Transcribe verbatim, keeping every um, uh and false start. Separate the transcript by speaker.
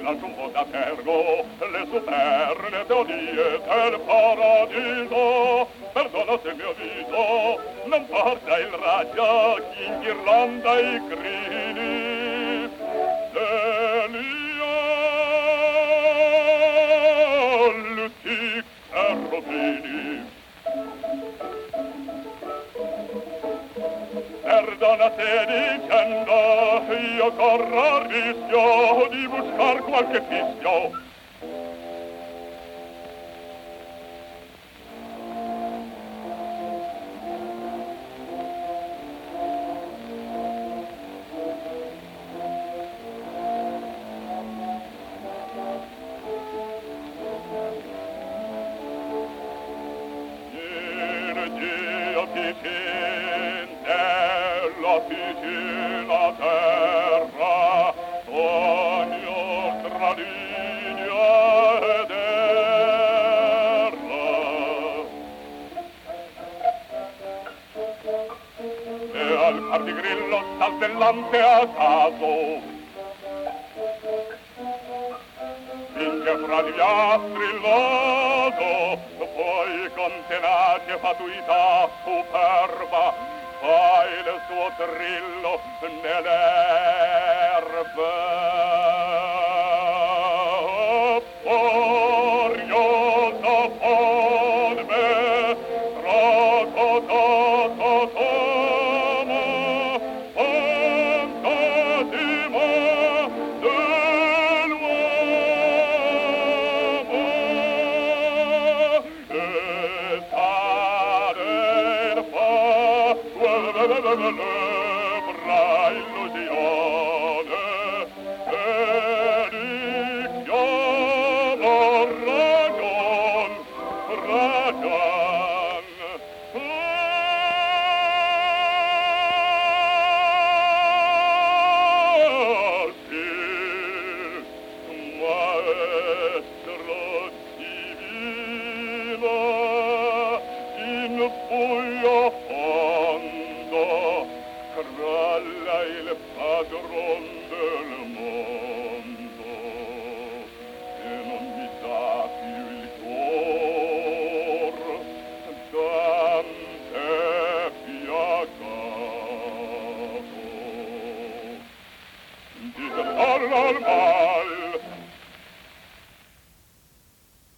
Speaker 1: lascio un po' da tergo le superne teorie del paradiso. Perdona se mio viso non porta il raggio in ghirlanda i crini degli e rubini. Perdona se dicendo io corro il rischio di buscar qualche fischio. Vicina terra, sogno tra linea ed erra. E al partigrillo saltellante a caso, finché fra gli astri il lodo, poi con tenace fatuità superba, fai il suo trillo nell'erba. Orioso podme